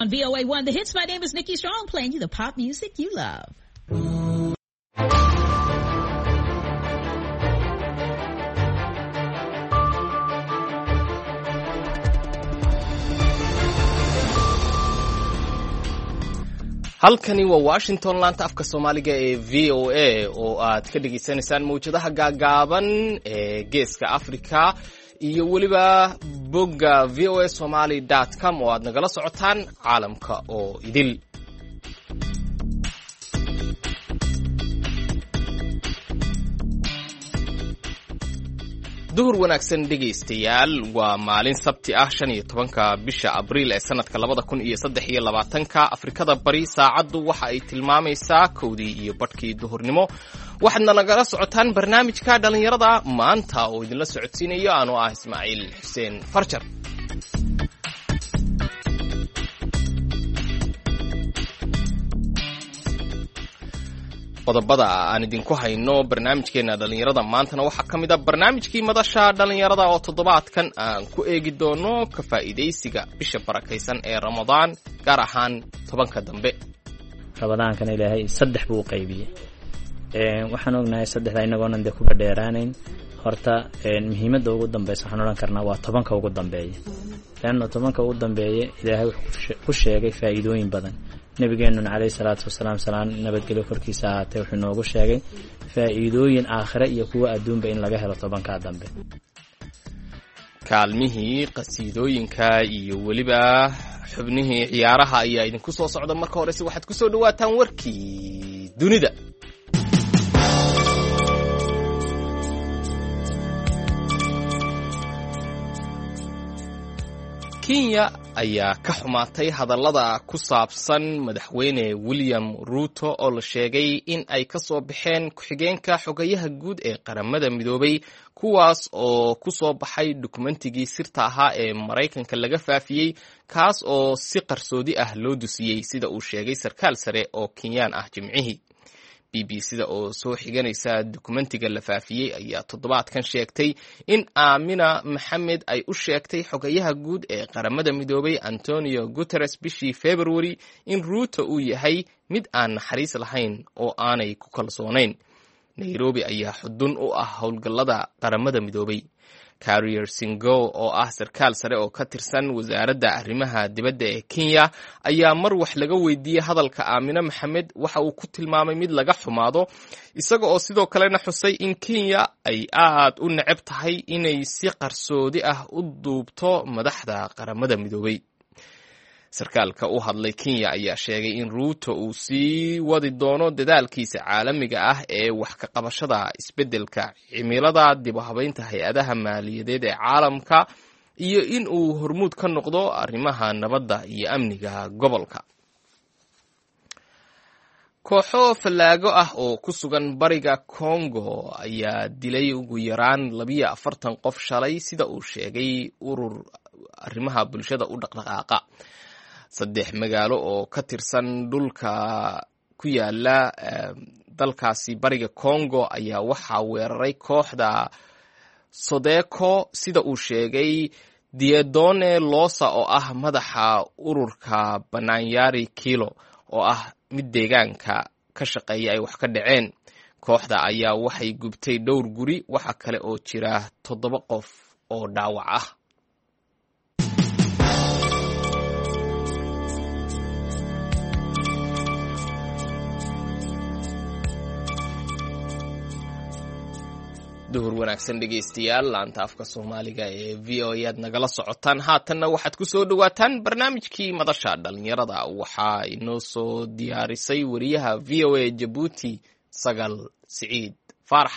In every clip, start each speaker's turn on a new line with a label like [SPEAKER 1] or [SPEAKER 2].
[SPEAKER 1] On VOA1 The Hits, my name is Nikki Strong, playing you the pop music you love.
[SPEAKER 2] halkani waa Washington laanta afka Soomaaliga ee VOA oo aad ka dhageysanaysaan mawjadaha gaagaaban ee geeska Afrika iyo waliba bogga voasomali.com oo aad nagala socotaan caalamka oo idil. duhur wanaagsan dhegaystayaal waa maalin sabti ah 15 bisha Abriil ee sanadka 2023 Afrikada Bari saacadu waxa ay tilmaamaysaa 1:00 duhurnimo waxaadna nagala socotaan barnaamijka dhalinyarada maanta oo idinla socodsiinayo anoo ah Ismaaciil Xuseen Farjar. qodobada aan idinku hayno barnaamijkeena dhalinyarada maantana waxaa ka mid ah barnaamijkii madasha dhalinyarada oo toddobaadkan aan ku eegi doono ka faa'iidaysiga bisha barakaysan ee Ramadaan gaar ahaan 10ka dambe.
[SPEAKER 3] Ramadaankan Ilaahay 3 buu qaybiyay. Waxaan ognahay 3 inagoonan de kuba dheeraanayn horta muhiimadda ugu dambaysa waxaan oran karnaa waa 10ka ugu dambeeya. Laana 10ka ugu dambeeya Ilaahay wuxuu ku sheegay faa'iidooyin badan. nabigeenu calayhi salaatu wasalaam salaan nabadgelyo korkiisa ahaatay wuxuu noogu sheegay faa'iidooyin aakhira iyo kuwa adduunba in laga helo 10ka dambe.
[SPEAKER 2] kaalmihii qasiidooyinka iyo waliba xubnihii ciyaaraha ayaa idinku soo socda marka horese waxaad ku soo dhawaataan warkii dunida. Kenya ayaa ka xumaatay hadallada ku saabsan madaxweyne William Ruto oo la sheegay in ay ka soo baxeen ku-xigeenka xogayaha guud ee qaramada midoobay kuwaas oo ku soo baxay dukumentigii sirta ahaa ee Mareykanka laga faafiyey kaas oo si qarsoodi ah loo dusiyey sida uu sheegay sarkaal sare oo Kenyan ah Jimcihii. BBC-da oo soo xiganaysa dokumentiga la faafiyey ayaa toddobaadkan sheegtay in Amina Mohamed ay u sheegtay xogayaha guud ee qaramada midoobay Antonio Guterres bishii February in Ruto uu yahay mid aan naxariis lahayn oo aanay ku kalsoonayn. Nairobi ayaa xudun u ah howlgallada qaramada midoobay. Carrier Singo oo ah sarkaal sare oo ka tirsan wasaaradda arrimaha dibadda ee Kenya ayaa mar wax laga weydiiyay hadalka Amina Mohamed waxa uu ku tilmaamay mid laga xumaado isaga oo sidoo kalena xusay in Kenya ay aad u neceb tahay inay si qarsoodi ah u duubto madaxda qaramada midoobay. sarkaalka u hadlay Kenya ayaa sheegay in Ruto uu sii wadi doono dadaalkiisa caalamiga ah ee wax ka qabashada isbeddelka cimilada dib u habeynta hay'adaha maaliyadeed ee caalamka iyo in uu hormuud ka noqdo arrimaha nabadda iyo amniga gobolka. kooxo fallaago ah oo ku sugan bariga Congo ayaa dilay ugu yaraan 42 qof shalay sida uu sheegay urur arrimaha bulshada u dhaqdhaqaaqa. 3 magaalo oo ka tirsan dhulka ku yaala dalkaasi bariga Congo ayaa waxaa weeraray kooxda Sodeko sida uu sheegay Diedone Losa oo ah madaxa ururka Bananyari Kilo oo ah mid deegaanka ka shaqeeya ay wax ka dhaceen. kooxda ayaa waxay gubtay dhowr guri waxa kale oo jira 7 qof oo dhaawac ah. duhur wanaagsan dhegaystayaal laanta afka Soomaaliga ee VOA aad nagala socotaan haatanna waxaad ku soo dhawaataan barnaamijkii madasha dhalinyarada waxaa inoo soo diyaarisay wariyaha VOA Djibouti Sagal Saciid Farax.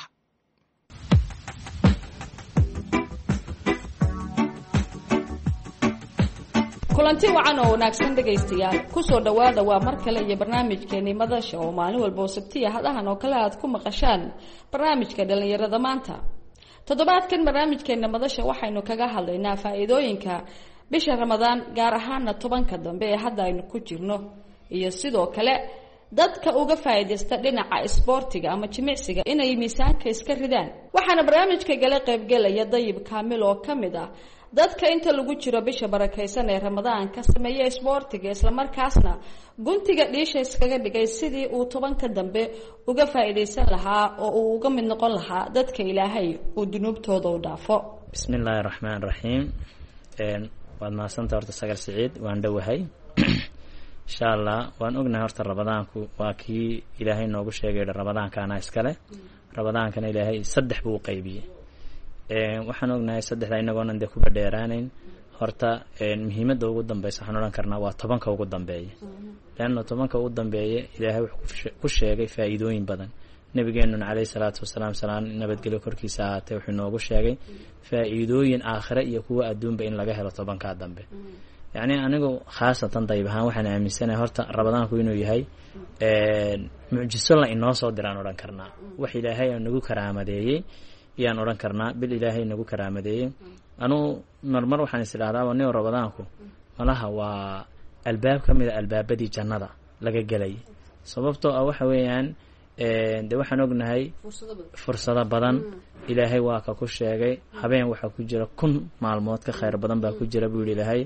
[SPEAKER 4] kulanti wacan oo wanaagsan dhagaystayaal ku soo dhawaada waa mar kale iyo barnaamijkeennii madasha oo maalin walba oo sabtiya hadahan oo kale aad ku maqashaan barnaamijka dhalinyarada maanta. toddobaadkan barnaamijkeenna madasha waxaynu kaga hadlaynaa faa'iidooyinka bisha Ramadaan gaar ahaan 10ka dambe ee hadda aynu ku jirno iyo sidoo kale dadka uga faa'iideysta dhinaca isboortiga ama jimicsiga inay miisaanka iska ridaan. waxaana barnaamijka gala qaybgalaya Dayib Kaamil oo kamid ah dadka inta lagu jiro bisha barakaysan ee ramadaan ka sameeya isboortiga islamarkaasna guntiga dhiisha iskaga dhigay sidii uu tobanka dambe uga faa'iidaysan lahaa oo uu uga mid noqon lahaa dadka ilaahay uu dunuubtooda u dhaafo.
[SPEAKER 3] bismillaahi raxmaan raxiim. waad mahadsantahay horta Sagar Siciid, waan dhowahay insha allah. waan ognahay horta ramadaanku waa kii ilaahay noogu sheegay ramadaankaana iskale. ramadaankana ilaahay saddex buu qaybiyey. waxaan ognahay saddexda inagoonan dee kuba dheeraanayn. horta muhiimadda ugu dambeysa waxaan odhan karnaa waa tobanka ugu dambeeya. leanna tobanka ugu dambeeya ilaahay wuxuu ku sheegay faa'iidooyin badan. nabigeenuna calayhi salaatu wasalaam salaan nabadgelyo korkiisa ahaatee wuxuu noogu sheegay faa'iidooyin aakhire iyo kuwa adduunba in laga helo tobankaa dambe. yacni anigu khaasatan dayb ahaan waxaan aaminsanahay horta ramadaanku inuu yahay mucjiso la inoo soo diraan odhan karnaa. wax ilaahay nagu karaamadeeyey ayaan odhan karnaa. bil ilaahay nagu karaamadeeyey. anugu marmar waxaan is idhahdaa waa nin ramadaanku malaha waa albaab ka mid a albaabadii jannada laga gelay. sababtoo ah waxa weeyaan dee waxaan ognahay fursado badan ilaahay waa ka ku sheegay. habeen waxaa ku jira 1000 maalmood ka khayr badan baa ku jira buu yidhi ilaahay.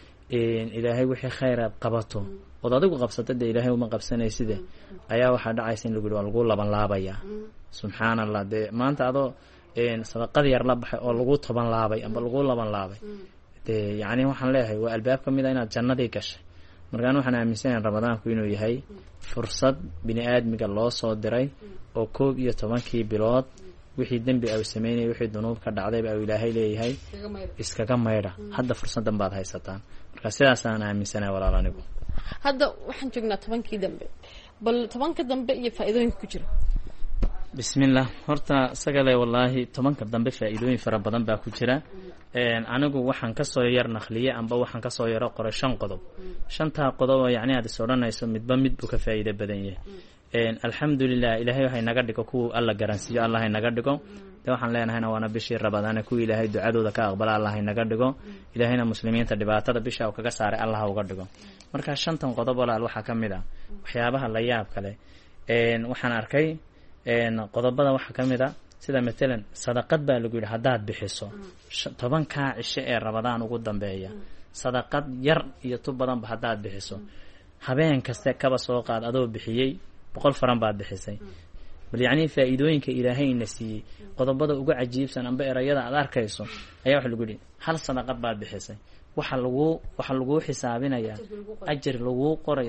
[SPEAKER 3] ilaahay wixii khayraad qabato ood adigu qabsata dee ilaahay uma qabsanayside ayaa waxaa dhacaysa in lagu yidhi waa lagu laban laabayaa. subxaana allah. dee maanta adoo sadaqad yar la baxay oo lagu toban laabay amba lagu laban laabay, dee yacni waxaan leeyahay waa albaab ka mid a inaad jannadii gashay. markaan waxaan aaminsanahay ramadaanku inuu yahay fursad bini aadmiga loo soo diray oo 11 bilood wixii dembi au sameynayay wixii dunuub ka dhacdayba au ilaahay leeyahay iskaga maydha. hadda fursaddan baad haysataan. marka sidaasaan aaminsanahay walaal anigu.
[SPEAKER 4] hadda waxaan joognaa 10kii dambe, bal 10ka dambe iyo faa'iidooyinka ku jira.
[SPEAKER 3] bismillah. horta sagale wallaahi 10ka dambe faa'iidooyin fara badan baa ku jira. anigu waxaan kasoo yar naqliye amba waxaan kasoo yaro qoray 5 qodob. 5taa qodob oo yacni aad is odhanayso midba mid buu ka faa'iido badan yahay. alxamdulilah ilaahay waxay naga dhigo kuwa alla garansiiyo allah hay naga dhigo. dee waxaan leenahayna waana bishii ramadaane kuwa ilaahay ducadooda ka aqbala allah hay naga dhigo. ilaahayna muslimiinta dhibaatada bisha uu kaga saaray allah uga dhigo. marka 5tan qodob walaal waxaa ka mid ah waxyaabaha la yaab kale. waxaan arkay qodobada waxaa ka mid a sida matalan sadaqad baa lagu yidhi haddaad bixiso 10kaa cisho ee ramadaan ugu dambeeya sadaqad yar iyo tu badanba haddaad bixiso habeen kaste kaba soo qaad adoo bixiyey 100 faran baad bixisay. bal yacni faa'iidooyinka ilaahayna siiyey qodobada ugu cajiibsan amba erayada aad arkayso ayaa waxa lagu yidhi hal sadaqad baad bixisay waxa lagu xisaabinayaa ajir lagu qorayo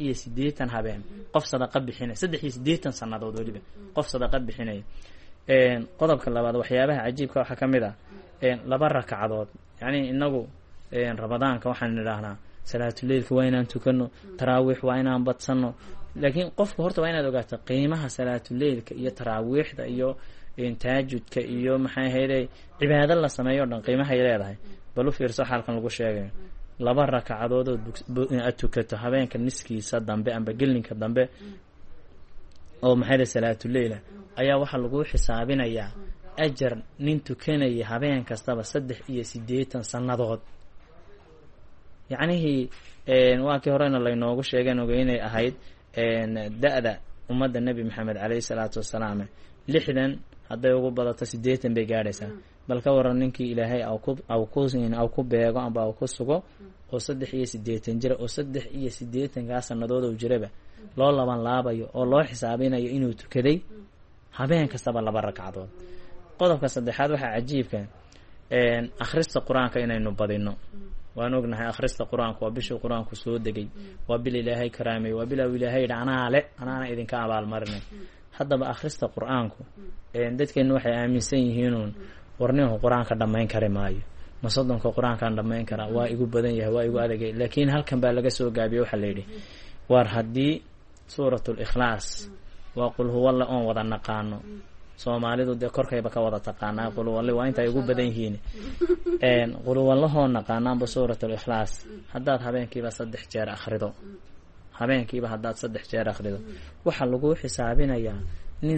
[SPEAKER 3] 380 habeen qof sadaqa bixinay 380 sanadood waliba qof sadaqa bixinay. qodobka labaad waxyaabaha cajiibka waxa ka mid ah 2 rakacadood. yacni inagu ramadaanka waxaan nidhaahnaa salaatuleylka waa inaan tukano, taraawiix waa inaan badsano. laakiin qofku horta waa inaad ogaato qiimaha salaatuleylka iyo taraawiixda iyo taajudka iyo maxay ahaydee cibaado la sameeyo o dhan qiimahay leedahay. bal u fiirso xaalkan lagu sheegayo 2 rakacadood oo aad tukato habeenka niskiisa dambe amba gelinka dambe oo maxay salaatuleyla ayaa waxaa lagu xisaabinayaa ajar nin tukanaya habeen kastaba 380 sanadood. yacnihii waa kii horena laynoogu sheegeen ogeynay ahayd da-da ummadda nebi maxamed calayhi salaatu wasalaam 60 hadday ugu badato 80 bay gaadhaysaa. bal ka waran ninkii ilaahay au ku beego amba au ku sugo oo 380 jira oo 380kaa sanadood oo jiraba loo laban laabayo oo loo xisaabinayo inuu tukaday habeen kastaba 2 rakacadood. qodobka saddexaad waxaa cajiibka akhrista qur-aanka inaynu badino. waan ognahay akhrista qur-aanku waa bishii qur-aanku soo degay, waa bil ilaahay karaamay, waa bil ilaahay yidhi anaana idinka abaalmarinay. haddaba akhrista qur-aanku dadkeennu waxay aaminsan yihiinuun warnihu qur-aanka dhammayn kari maayo, ma 30ka qur-aankaan dhammayn karaa, waa igu badan yahay, waa igu adagay. laakiin halkan baa laga soo gaabiye waxaa layidhi war haddii suuratul ikhlaas waa qul huwalle oon wada naqaano, soomaalidu dee korkayba ka wada taqaanaa qulwalle waa inta ay ugu badan yihiin. qulwallahoo naqaanaanba suuratul ikhlaas haddaad habeenkiiba 3 jeer akhrido, habeenkiiba haddaad 3 jeer akhrido waxaa lagu xisaabinayaa nin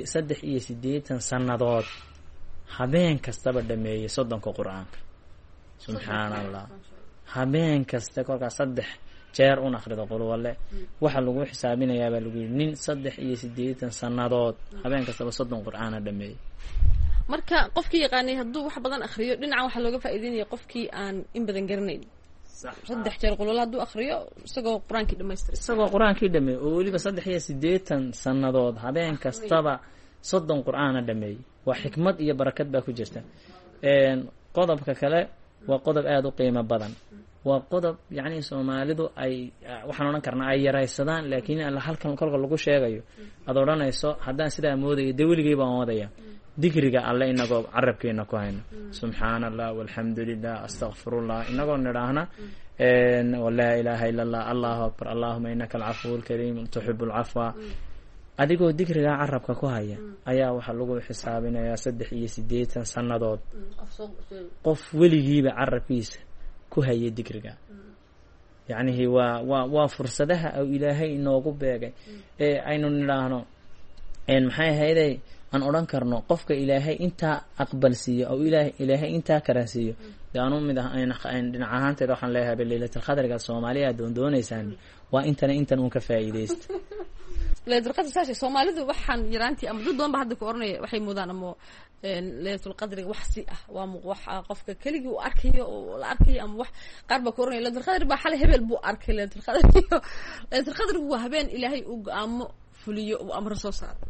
[SPEAKER 3] 380 sanadood habeen kastaba dhameeyey 30ka qur-aanka. subxaana allah. habeen kaste kolkaas 3 jeer un akhrido qulwalle waxaa lagu xisaabinayaabaa lagu yidhi nin 380 sanadood habeen kastaba 30 qur-aana dhameeyey.
[SPEAKER 4] marka qofkii yaqaanay hadduu wax badan akhriyo dhinacan waxaa looga faa'iideynaya qofkii aan in badan garanayn 3 jeer qulul hadduu akhriyo isagoo qur-aankii dhamaystiray
[SPEAKER 3] isagoo qur-aankii dhameeyey oo weliba 83 sannadood habeen kastaba 30 qur-aana dhameeyey waa xikmad iyo barakad baa ku jirta qodobka kale waa qodob aada u qiimo badan waa qodob yacni soomaalidu ay waxaan odhan karnaa ay yaraysadaan laakiin halkan kolka lagu sheegayo aad odhanayso haddaan sidaa moodayo dee weligay baan wadaya dikriga alle inagoo carabkeena ku hayno subxaana allah walxamdu lilah astakfirullah inagoo nidhaahna walaa ilaaha ila allah allahu akbar allahuma inaka alcafuw lkariim tuxibu lcafwa adigoo dikrigaa carabka ku haya ayaa waxaa lagu xisaabinayaa 83 sannadood qof weligiiba carabkiisa ku haya dikriga yacnihi waa fursadaha au ilaahay inoogu beegay ee aynu nidhaahno maxay ahayday aan odhan karno qofka ilaahay intaa aqbalsiiyo ou ilaahay intaa karansiiyo dee anu mid dhinac ahaanteeda waxaan leeyahay laylatalqadriga soomaaliya doondoonaysaan waa intan uun ka faa'iidaysta
[SPEAKER 4] laylatul qadri soomaalidu waxaan yaraantii ama dad badan ba hadda ku oranaya waxay moodaan ama laylatul qadriga wax si ah waa wax qofka keligii uu arkayo oo la arkayo ama wax qaar ba ku oranaya laylatul qadri ba xalay hebel buu arkay laylatul qadrigu waa habeen ilaahay uu go'aamo fuliyo oo amar soo saaro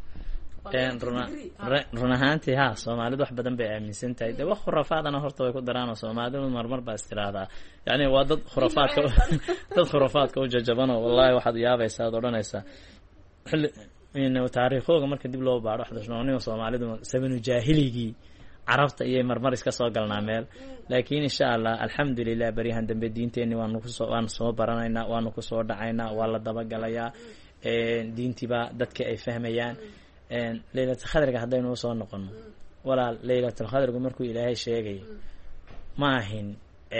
[SPEAKER 4] run ahaantii ha soomaalidu wax badan bay aaminsan tahay dee wax khurafaadana horta way ku daraanoo soomaalidu marmar baa istiraahdaa yani waa dad khurafaadka u jajabanoo wallahi waxaad yaabaysaa ad odhanaysaa taariikhooga marka dib loo baadho waxdashnooniga soomaalidu sabanu jaahiligii carabta iyo marmar iska soo galnaa meel laakiin insha allah alxamdulilah baryahan dambe diinteenni waanu soo baranaynaa waanu kusoo dhacaynaa waa la dabagalayaa diintiibaa dadka ay fahmayaan laylatalqadriga haddaynu usoo noqono walaal laylatalqadrigu markuu ilaahay sheegay ma ahin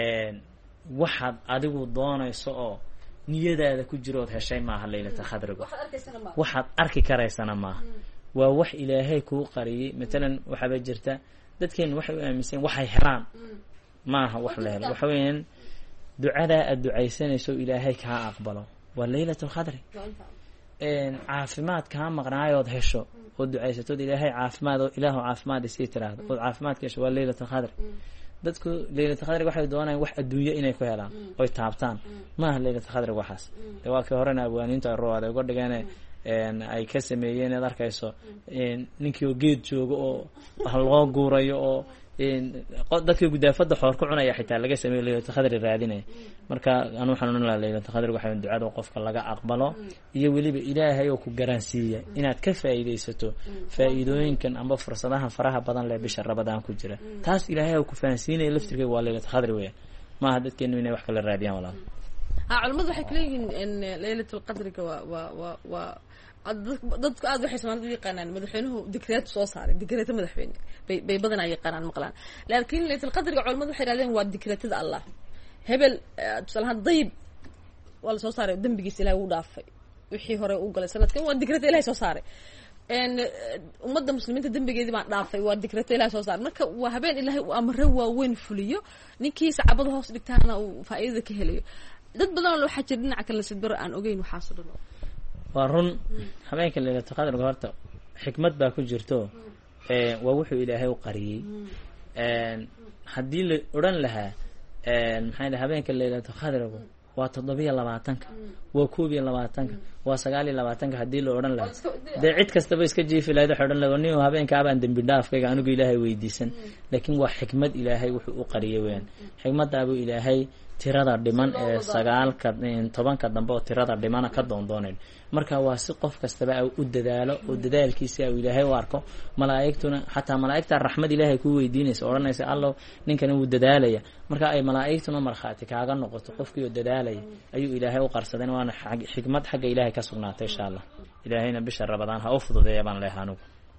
[SPEAKER 4] waxaad adigu doonayso oo niyadaada ku jirood heshay maaha laylatalqadrigu waxaad arki karaysana maaha waa wax ilaahay kuu qariyey matalan waxaaba jirta dadkeenu waxay u aaminsan waxay helaan maaha wax la helo waxa weeyaan ducadaa aad ducaysanayso ilaahay kaa aqbalo waa laylatalqadri caafimaad kaa maqnaayood hesho oo ducaysatood ilaahay caafimaad oo ilaahu caafimaad isii tiraahdo ood caafimaadka hesho waa laylatalqadri dadku laylatalqadriga waxay doonayaan wax adduunyo inay ku helaan oy taabtaan maaha laylatalqadriga waxaas dee waa kii horena abwaaniintu ay ruwaad ay uga dhigeen ay ka sameeyeen ad arkayso ninkii oo geed joogo oo wax loo guurayo oo dadkii gudaafada xoor ku cunaya xitaa laga sameeyo laylatalqadri raadinaya marka anu waxaan odhan lahaa laylatalqadriga waxay ducada qofka laga aqbalo iyo weliba ilaahay oo ku garansiiya inaad ka faa'iidaysato faa'iidooyinkan amba fursadaha faraha badan leh bisha Ramadaan ku jira taas ilaahay oo ku fahansiinaya laftirkeeda waa laylatalqadri weeyaan maaha dadkeenu inay wax kala raadiyaan walaal culimadu waxay kala yihiin in laylatalqadriga waa dadku aad waxay Soomaalidu yaqaanaan madaxweynuhu dikreet soo saaray dikreeto madaxweyne bay badan ay yaqaanaan maqlaan laakiin laylatalqadriga culimadu waxay yiraahdeen waa dikreetada Allah hebel tusalahan dayib wala soo saaray dambigiisa Ilaahay uu dhaafay wixii hore uu galay sanadkan waa dikreeto Ilaahay soo saaray ummadda muslimiinta dambigeedii baan dhaafay waa dikreeto Ilaahay soo saaray marka waa habeen Ilaahay uu amro waaweyn fuliyo ninkii sacabada hoos dhigtaana uu faa'iido ka helayo dad badan oo waxa jira dhinaca kale sidoo aan ogeyn waxa soo dhaw waa run habeenka laylatalqadriga horta xikmad baa ku jirto waa wuxuu ilaahay u qariyey haddii la odhan lahaa maxay dhahay habeenka laylatalqadrigu waa 27-ka waa 21-ka waa 29-ka haddii la odhan lahaa dee cid kastaba iska jiifi lahayd waxay odhan lahaa nin habeenkaabaan dembi dhaafkayga anigu ilaahay weydiisan laakiin waa xikmad ilaahay wuxuu u qariyey weeyaan xikmaddaabuu ilaahay tirada dhiman ee 9-10 dambe oo tirada dhimana ka doondoonayn marka waa si qof kastaba u dadaalo oo dadaalkiisa uu ilaahay u arko malaa'igtuna xataa malaa'igta raxmad ilaahay ku weydiinaysa oranaysa Allah ninkan uu dadaalaya marka ay malaa'igtuna marxaati kaaga noqoto qofkii oo dadaalaya ayuu ilaahay u qarsadeen waana xikmad xagga ilaahay ka sugnaatay insha Allah ilaahayna bisha Ramadaan ha u fududeeyo baan leeyahay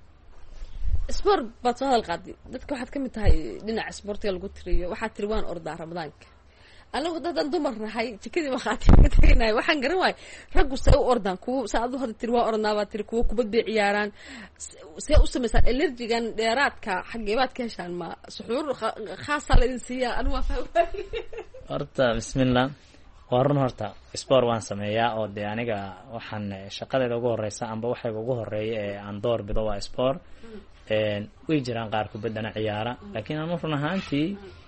[SPEAKER 4] sport baad soo halqaadi dadka waxaad kamid tahay dhinaca sportiga lagu tiriyo waxaad tiri waan ordaa Ramadaanka anagu dadan dumar nahay jikadii waxaad ka tagaynay waxaan garan waay raggu say u ordaan kuwa saacadu hada tiri waa ornaaba tiri kuwa kubad bay ciyaaraan say u sameeyaan allergigan dheeraadka xageebaad ka heshaan ma suxuur khaas ah la siiya anu waa fahmay horta bismillah warun horta sport waan sameeyaa oo de aniga waxaan shaqadeeda ugu horeysa amba waxay ugu horeeyay ee aan door bido waa sport
[SPEAKER 3] way jiraan qaar kubaddana ciyaara laakiin anu run ahaantii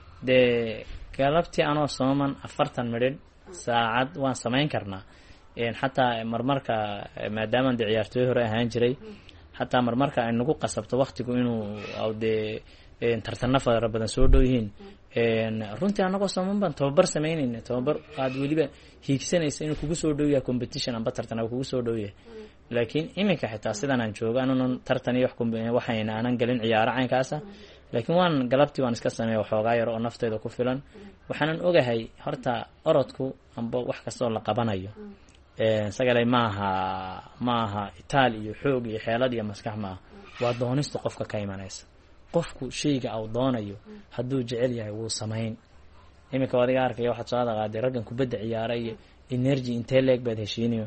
[SPEAKER 3] dee galabtii anoo sooman 40 midhidh saacad waan samayn karnaa xataa marmarka maadaama dee ciyaartooy hore ahaan jiray xataa marmarka ay nagu qasabto waqtigu inuu dee tartanna fara badan soo dhow yihiin runtii anagoo sooman baan tababar samaynayna tababar aad weliba hiigsanaysa inuu kugu soo dhow yahay competition amba tartan kugu soo dhow yahay laakiin iminka xitaa sidan aan joogo anunan tartan iyo waxayna aanan gelin ciyaaro caynkaasa laakiin waan galabtii waan iska sameeya waxoogaa yar oo nafteyda ku filan waxaanan ogahay horta orodku amba wax kastoo la qabanayo sagalay maaha itaal iyo xoog iyo xeelad iyo maskax maaha waa doonista qofka ka imanaysa qofku shayga uu doonayo hadduu jecel yahay wuu samayn iminka adiga arkaya waxaad soo qaaday raggan kubadda ciyaara iyo energy intee leeg baad heshiinayo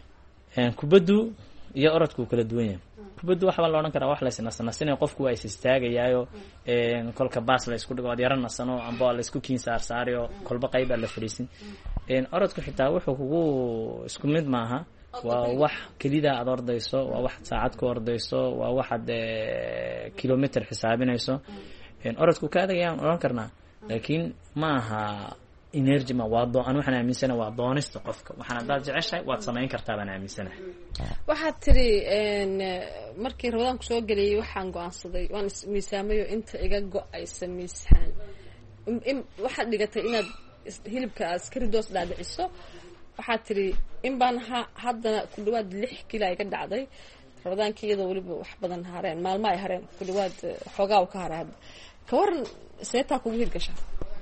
[SPEAKER 3] kubaddu iyo orodku kala duwan yahay kubaddu waxa la oran karaa wax la isnasanay qofku waa is istaagayaayo kolka baas la isku dhigo yar nasano amba la isku kiin saarayo kolba qayb la fariisin orodku xitaa wuxuu kugu isku mid maaha waa wax kelida aad ordayso waa wax saacad ku ordayso waa wax kilometer xisaabinayso orodku ka adagayaan oran karnaa laakiin maaha energy ma waa aan waxaan aaminsanahay waa doonista qofka waxaan hadaad jeceshahay waad samayn kartaa baan aaminsanahay
[SPEAKER 4] waxaad tiri markii Ramadan ku soo galay waxaan go'aansaday waan miisaamayo inta iga go'aysa miisaan waxaad dhigatay inaad hilibka askari doos dhaadhiciso waxaad tiri in baan haddana ku dhawaad 6 kilo iga dhacday Ramadaanka iyadoo waliba wax badan hareen maalmo ay hareen ku dhawaad xoogaa ka haray ka waran seeta kugu hirgasha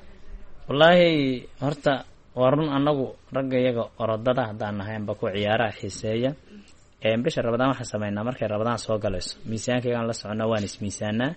[SPEAKER 4] wallahi
[SPEAKER 3] horta warun anagu raggayaga orodada hadaan nahay amba ku ciyaaraha xiiseeya bisha Ramadaan waxa sameeynaa markay Ramadaan soo galayso miisaankayga la soconaa waan ismiisaanaa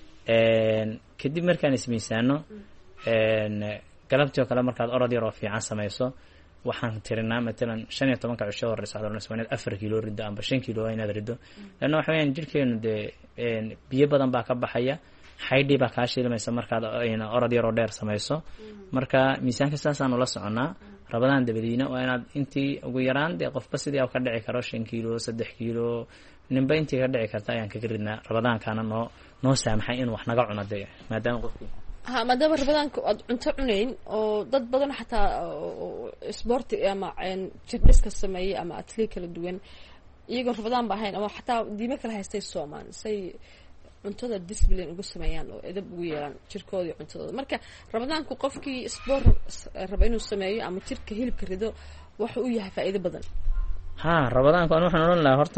[SPEAKER 3] kadib markaan ismiisaano galabtii kale markaad orod yar oo fiican samayso waxaan tirinaa matalan 15 cisho hore saacadna 4 kilo rido amba 5 kilo inaad rido lana waxa weeyaan jirkeenu biyo badan baa ka baxaya xaydhi baa ka shiilmaysa markaad orod yar oo dheer samayso marka miisaanka saasaan la soconaa Ramadaan dabadiina waa inaad intii ugu yaraan qofba sidii uu ka dhici karo 5 kilo 3 kilo ninba intii ka dhici karta ayaan ka ridnaa Ramadaan kana noo saamaxay in wax naga cunaday maadaama qofku
[SPEAKER 4] maadaama Ramadaanka aad cunto cunayn oo dad badan xataa sport ama fitness sameeyay ama athlete kala duwan iyagoo Ramadaan baahayn ama xataa diimo kala haystay Soomaan say cuntada discipline ugu sameeyaan oo edeb ugu yeelan jirkooda iyo cuntadooda marka Ramadaanku qofkii sport raba inuu sameeyo ama jirka hilibka rido waxa uu yahay faa'iido badan
[SPEAKER 3] Ramadaanku waxaan oran lahaa horta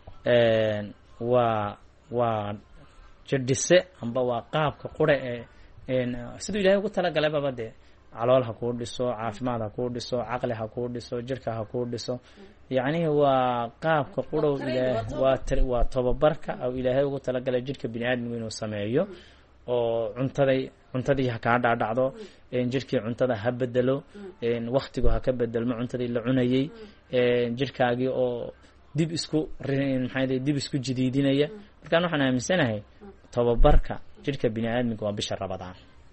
[SPEAKER 3] waa jirdise amba waa qaabka qure sidoo Ilaahay ugu tala galay babade calool ha ku dhiso caafimaad ha ku dhiso aqli ha ku dhiso jirka ha ku dhiso yaani waa qaabka qudhow Ilaahay waa tababarka oo Ilaahay ugu tala galay jirka bini'aadmiga inuu sameeyo oo cuntadii ha ka dhacdo jirkii cuntada ha bedelo waqtigu ha ka bedelmo cuntadii la cunayay jirkaagii oo dib isku jadiidinaya marka waxaan aaminsanahay tababarka jirka bini'aadmiga waa bisha Ramadaan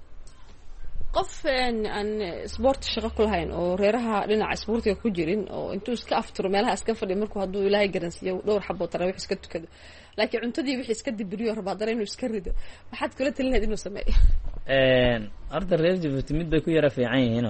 [SPEAKER 4] qof aan sport shaqo ku lahayn oo reeraha dhinaca sportiga ku jirin oo intuu iska afturo meelaha iska fadhiyo markuu haduu Ilaahay garansiyo dhowr xabo tarawih iska tukado laakiin cuntadii wixii iska dibiriyo Ramadaan inuu iska rido waxaad kula talinayd inuu sameeyo arda reer Djibouti mid bay ku yara fiican yihiin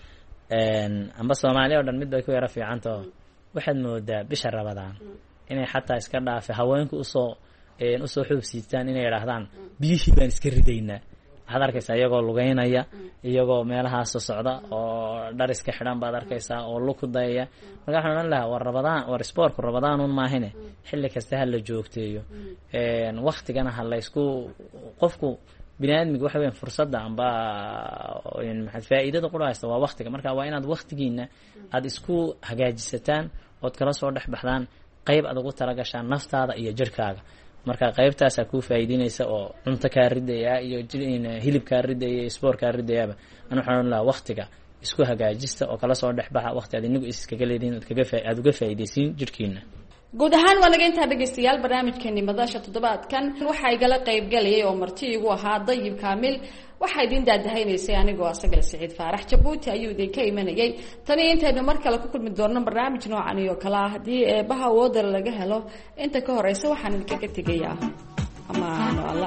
[SPEAKER 4] amba Soomaaliya oo dhan mid bay ku yara fiicanto waxaad moodaa bisha Ramadaan inay xataa iska dhaafay haweenku u soo xubsiitaan inay yiraahdaan biyihii baan iska ridaynaa waxaad arkaysaa iyagoo lugeynaya iyagoo meelaha soo socda oo dhar iska xidhan baad arkaysaa oo luku dayaya marka waxaan oran lahaa war Ramadaan war sportku Ramadaan maahine xilli kasta ha la joogteeyo waqtigana ha la isku qofku bini'aadmiga waxa weeyaan fursadda amba faa'iidada quraaysta waa waqtiga marka waa inaad waqtigiina aad isku hagaajisataan oo kala soo dhaxbaxdaan qayb aad ugu tala gashaan naftaada iyo jirkaaga marka qaybtaas ku faa'iidinaysa oo cunto ka ridaya iyo hilib ka ridaya sport ka ridaya ana waxaan la waqtiga isku hagaajista oo kala soo dhaxbaxa waqti aad inagu iskaga leedin aad uga faa'iideysiin jirkiina guud ahaan waa naga intaa dhageystayaal barnaamijkeeni madasha toddobaadkan waxa ay gala qayb galay oo marti igu ahaa Dayib Kaamil waxa idin daadahaynayay anigoo Sagal Saciid Faarax Jabuuti ayuu idin ka imanayay tani intaynu mar kale ku kulmi doonno barnaamij noocan iyo kala hadii eebaha wada laga helo inta ka horeysa waxaan idinkaga tegayaa amaano alla.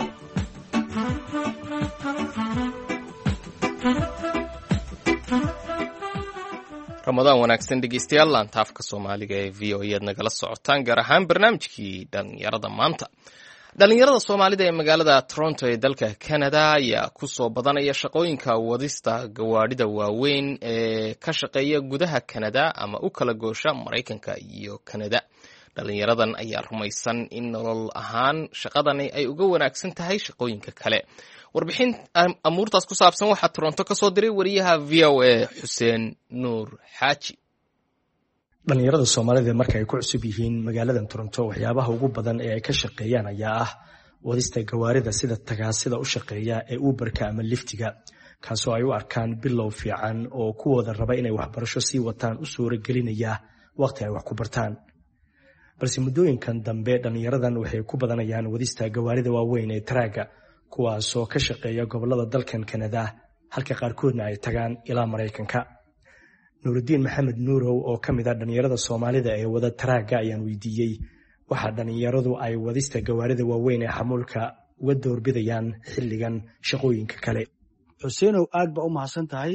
[SPEAKER 2] ramadaan wanaagsan dhegeystayaal laanta afka soomaaliga ee v o ead nagala socotaan gaar ahaan barnaamijkii dhalinyarada maanta. dhalinyarada soomaalida ee magaalada Toronto ee dalka Canada ayaa ku soo badanaya shaqooyinka wadista gawaadhida waaweyn ee ka shaqeeya gudaha Canada ama u kala goosha Mareykanka iyo Canada. dhalinyaradan ayaa rumaysan in nolol ahaan shaqadani ay uga wanaagsan tahay shaqooyinka kale. warbixin amuurtaas ku saabsan waxaa Toronto ka soo diray wariyaha VOA Xuseen Nuur Xaaji.
[SPEAKER 5] dhalinyarada Soomaalida marka ay ku cusub yihiin magaalada Toronto waxyaabaha ugu badan ee ay ka shaqeeyaan ayaa ah wadista gawaarida sida tagaasida u shaqeeya ee Uberka ama Lyftiga, kaasoo ay u arkaan bilow fiican oo kuwooda raba inay waxbarasho sii wataan u suuragelinaya waqti ay wax ku bartaan. balse muddooyinkan dambe dhalinyaradan waxay ku badanayaan wadista gawaarida waaweyn ee taraaga, kuwaasoo ka shaqeeya gobolada dalkan Canada halka qaarkoodna ay tagaan ilaa Mareykanka. Nuruddin Maxamed Nuurow oo ka mid ah dhalinyarada Soomaalida ee wada taraaga ayaan weydiiyey waxa dhalinyaradu ay wadista gawaarida waaweyn ee xamuulka uga doorbidayaan xilligan shaqooyinka kale.
[SPEAKER 6] Xuseenow aad ba u mahadsan tahay.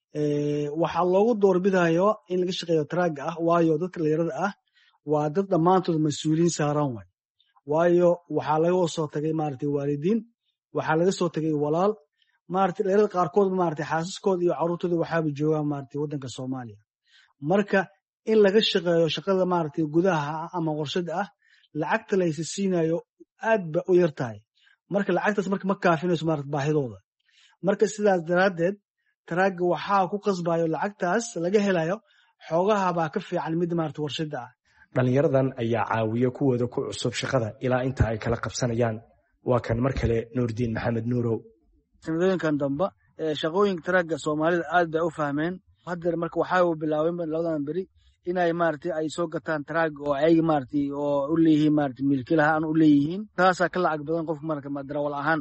[SPEAKER 6] Waxaa loogu doorbidayo in laga shaqeeyo taraaga ah waayo dadka dhalinyarada ah waa dad dhammaantood mas-uuliyiin saaran way. waayo waxaa laga soo tagay maaragtay waalidiin, waxaa laga soo tagay walaal, maaragtay dhalinyarada qaarkood maaragtay xaasaskooda iyo carruurtooda waxaaba joogaan maaragtay waddanka Soomaaliya. marka in laga shaqeeyo shaqada maaragtay gudaha ama warshada ah lacagta la siinayo aad ba u yar tahay. marka lacagtaas marka ma kaafinayso maaragtay baahidooda. marka sidaas daraadeed taraaga waxaa ku qasbayo lacagtaas laga helayo xoogaha baa ka fiican mid maaragtay warshada ah.
[SPEAKER 5] dhalinyaradan ayaa caawiya kuwooda ku cusub shaqada ilaa inta ay kala qabsanayaan. waa kan mar kale Nuruddin Maxamed Nuurow.
[SPEAKER 6] sanadooyinkan dambe shaqooyinka taraaga Soomaalida aad bay u fahmeen. hadda marka waxaa bilaabeen labadan beri inay maaragtay ay soo gataan taraaga oo ay maaragtay oo u leeyihiin maaragtay milkiilaha aan u leeyihiin. taasa ka lacag badan qofka marka darawal ahaan.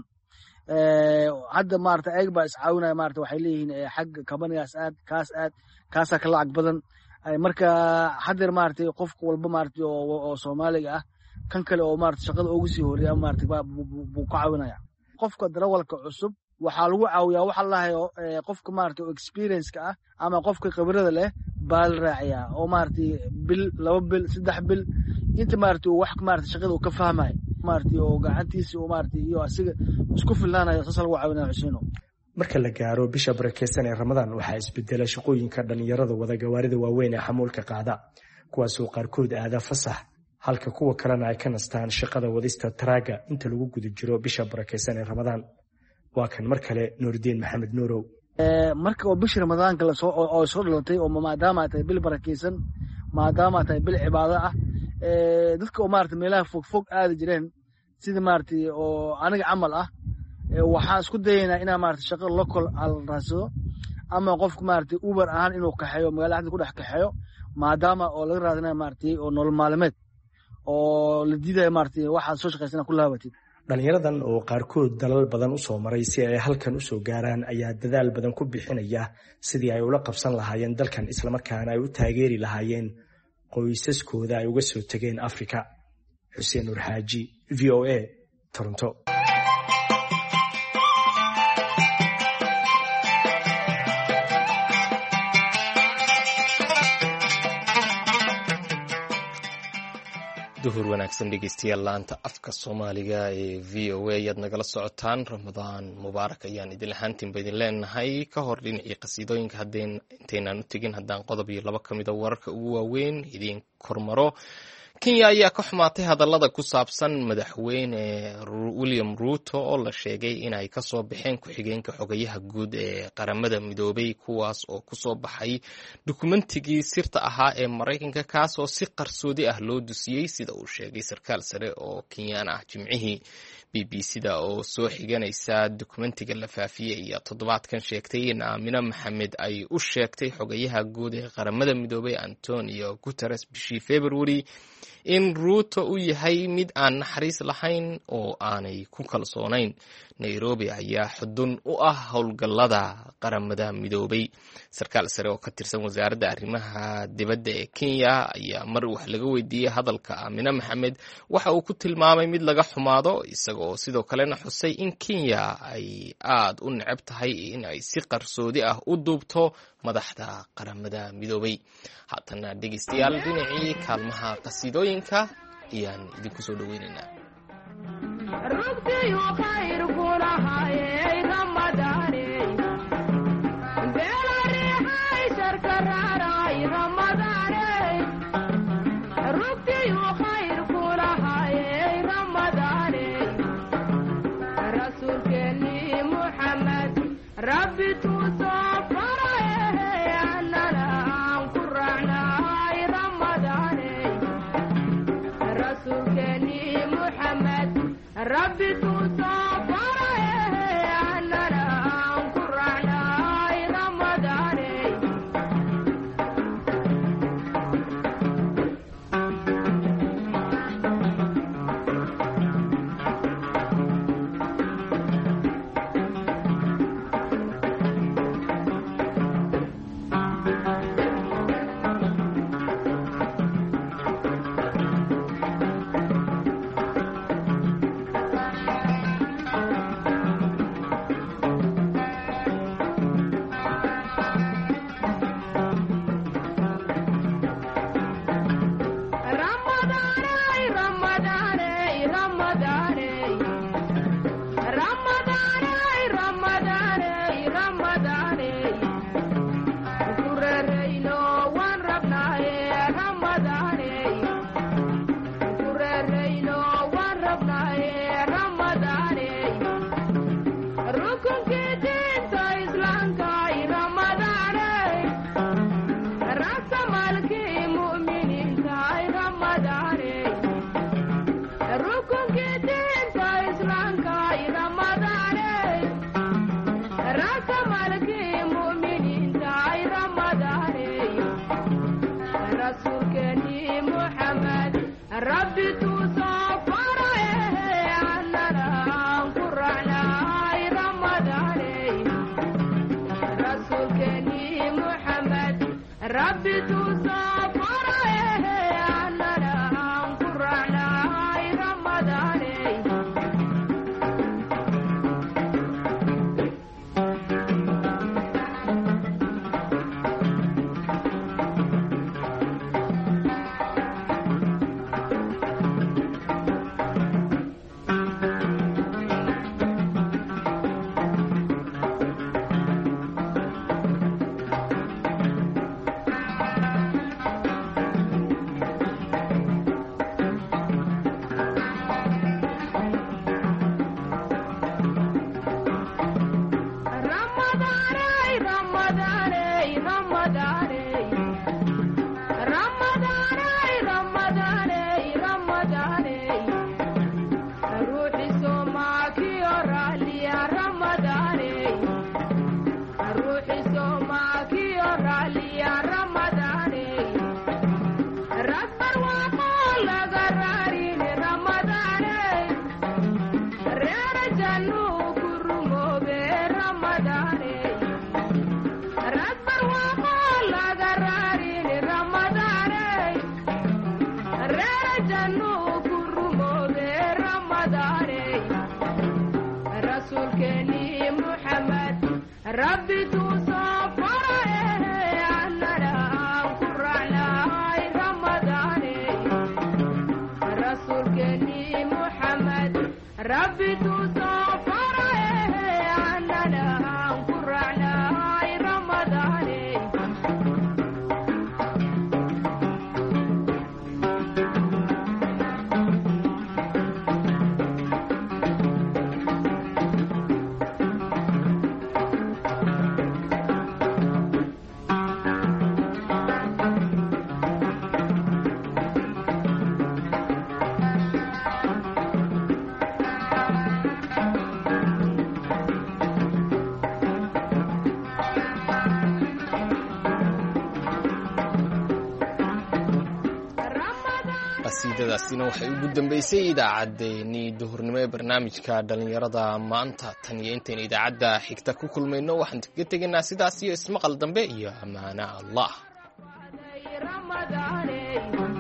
[SPEAKER 6] hadda maaragtay ayaga baa iscaawinaya maaragtay waxay leeyihiin xagga kabanigaas aad kaasa ka lacag badan. marka hadda maaragtay qofka walba maaragtay oo Soomaaliga ah kan kale oo maaragtay shaqada ugu sii horeeya maaragtay buu ka caawinaya. qofka darawalka cusub waxaa lagu caawiyaa waxa la hayo qofka maaragtay oo experience-ka ah ama qofka khibrada leh baa la raaciyaa oo maaragtay bil 2 bil 3 bil inta maaragtay wax maaragtay shaqada uu ka fahmay maaragtay oo gacantiisa oo maaragtay iyo asiga isku filaanayo saas lagu caawinaya Xuseeno.
[SPEAKER 5] marka la gaaro bisha barakeysan ee Ramadaan waxaa isbedela shaqooyinka dhalinyarada wada gawaarida waaweyn ee xamuulka qaada, kuwaasoo qaarkood aada fasax halka kuwa kalena ay ka nastaan shaqada wadista taraaga inta lagu guda jiro bisha barakeysan ee Ramadaan. waa kan mar kale Nuruddin Maxamed Nuurow.
[SPEAKER 6] marka oo bisha Ramadaanka la soo dhalatay oo maadaama ay tahay bil barakeysan, maadaama ay tahay bil cibaado ah, dadka oo maaragtay meelaha fog aadi jireen sida maaragtay oo aniga camal ah waxaan isku dayaynaa inaan maaragtay shaqo local al raadsado ama qofka maaragtay Uber ahaan inuu kaxeeyo magaalada ku dhex kaxeeyo maadaama oo laga raadinayo maaragtay oo nolol maalmeed oo la diidayo maaragtay waxaad soo shaqaysanaa ku laabatid.
[SPEAKER 5] dhalinyaradan oo qaarkood dalal badan u soo maray si ay halkan u soo gaaraan ayaa dadaal badan ku bixinaya sidii ay ula qabsan lahaayeen dalkan islamarkaana ay u taageeri lahaayeen qoysaskooda ay uga soo tageen Afrika. Xuseen Nuur Xaaji, VOA, Toronto.
[SPEAKER 2] duhur wanaagsan dhegeystayaal laanta afka Soomaaliga ee VOA ayaad nagala socotaan. Ramadaan mubaarak ayaan idin lahaantiinba idin leenahay. ka hor dhinacii qasiidooyinka intaynaan u tegin haddaan qodob iyo 2 ka mid a wararka ugu waaweyn idin kormaro. Kenya ayaa ka xumaatay hadallada ku saabsan madaxweyne William Ruto oo la sheegay inay ka soo baxeen ku-xigeenka xogayaha guud ee qaramada midoobay, kuwaas oo ku soo baxay dukumentigii sirta ahaa ee Mareykanka, kaas oo si qarsoodi ah loo dusiyey sida uu sheegay sarkaal sare oo Kenyaan ah Jimcihii. BBC-da oo soo xiganaysa dukumentiga la faafiyey iyo toddobaadkan sheegtay in Aamina Maxamed ay u sheegtay xogayaha guud ee qaramada midoobay Antonio Guterres bishii February in ruuto uu yahay mid aan naxariis lahayn oo aanay ku kalsoonayn. Nairobi ayaa xudun u ah howlgallada qaramada midoobay. Sarkaal sare oo ka tirsan wasaaradda arrimaha dibadda ee Kenya ayaa mar wax laga weydiiyey hadalka Aamina Maxamed waxa uu ku tilmaamay mid laga xumaado, isagoo sidoo kalena xusay in Kenya ay aad u neceb tahay in ay si qarsoodi ah u duubto madaxda qaramada midoobay. haatana dhegeystayaal, dhinacii kaalmaha qasiidooyinka ayaan idinku soo dhaweynaynaa. qasiidadaasina waxay ugu dambeysay idaacaddeenii duhurnimo ee barnaamijka dhalinyarada maanta tan iyo intaynu idaacadda xigta ku kulmayno waxaan kaga tegaynaa sidaas iyo ismaqal dambe iyo ammaano allah.